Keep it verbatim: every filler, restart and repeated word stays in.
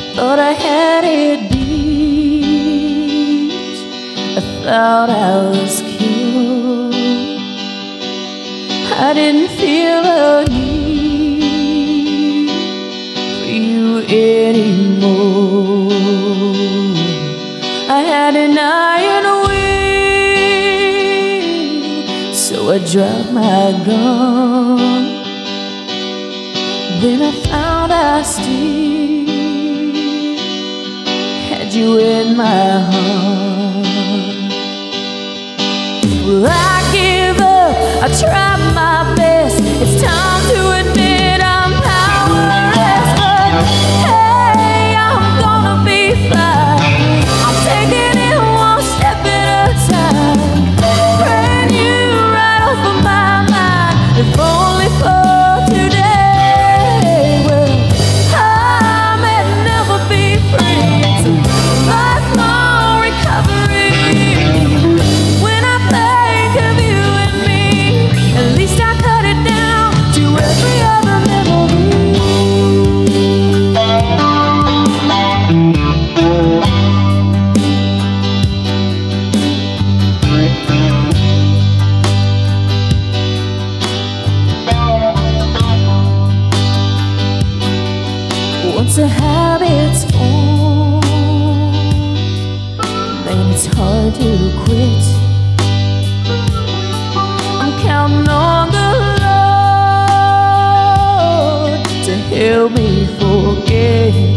Thought I had it beat. I thought I was cured. I didn't feel a need for you anymore. I had an iron will, so I dropped my gun. Then I found I still had you in my heart. Well, I give up, I tried my best. It's time to admit I'm powerless. But hey, I'm gonna be fine. I'm taking it one step at a time. Praying you right off of my mind, if only for today. Well, I may never be free. It's a lifelong recovery. When I think of you and me, at least I cut it down to every other memory. Once a habit's formed, then it's hard to quit. I'm counting on the Lord to help me forget.